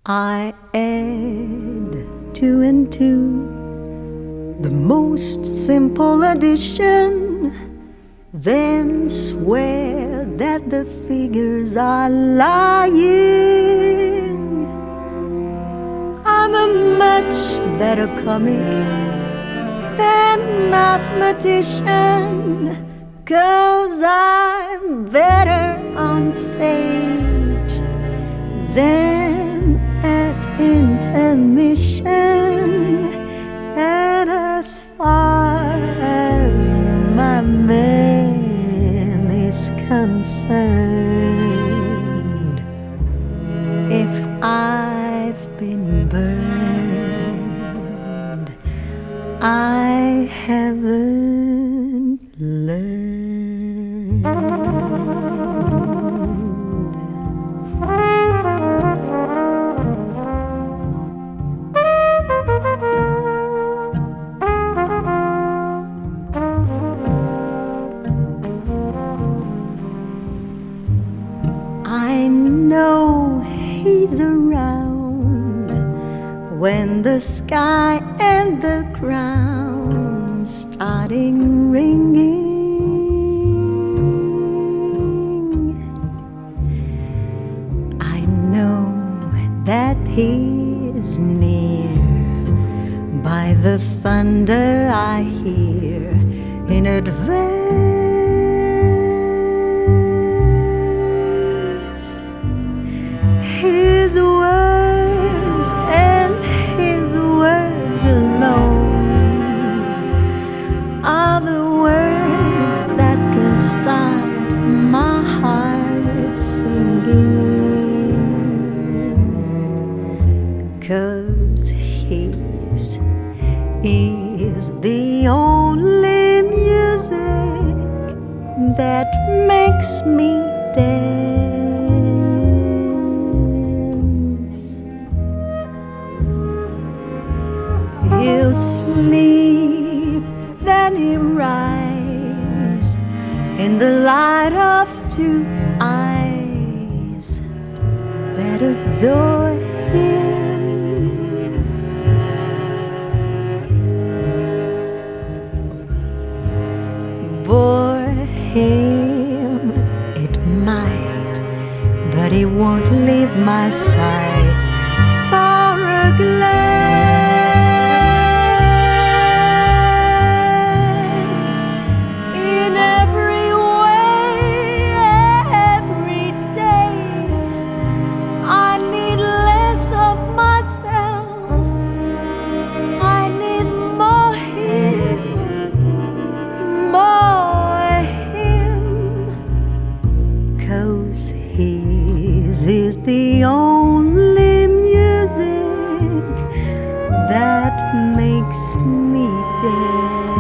I add two and two, the most simple addition, then swear that the figures are lying. I'm a much better comic than mathematician, 'cause I'm better on stage than at intermission. And as far as my man is concerned, if I've been burned, I haven't learned. I know he's around when the sky and the ground starting ringing. I know that he's near by the thunder I hear in advance. His words and his words alone are the words that can start my heart singing. 'Cause his is the only music that makes me dance. He'll sleep, then he rise in the light of two eyes that adore him. Bore him it might, but he won't leave my side for a glance. In every way, every day, I need less of myself, I need more him, more him. 'Cause his is the only music that makes me dance.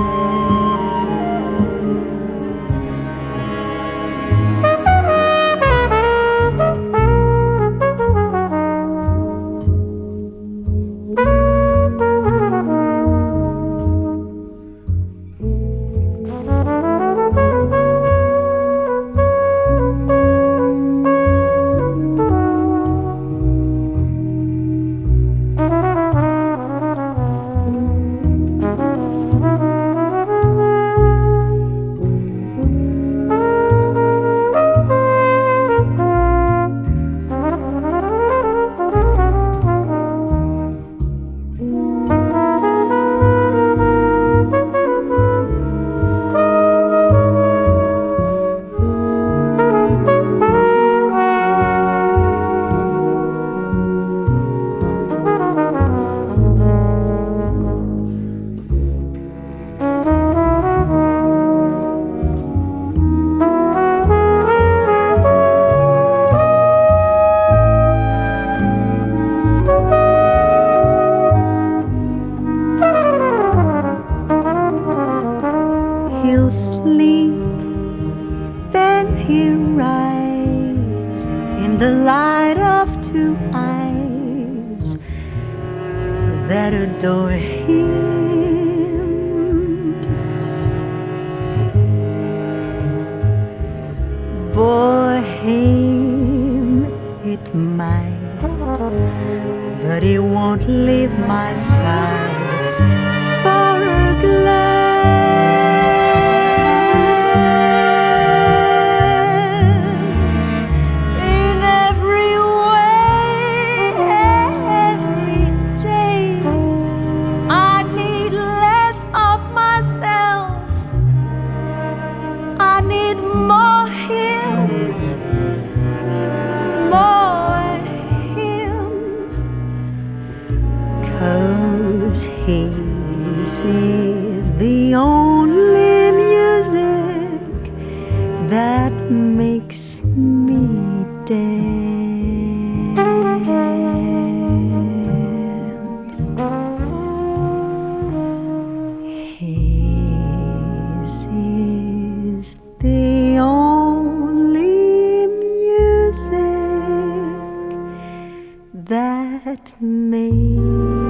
He'll sleep, then he'll rise in the light of two eyes that adore him. Bore him it might, but he won't leave my side for a glance. In every way, every day, I need less of myself. I need more him, more him, 'cause his is the only music that makes me dance. His is the only music that makes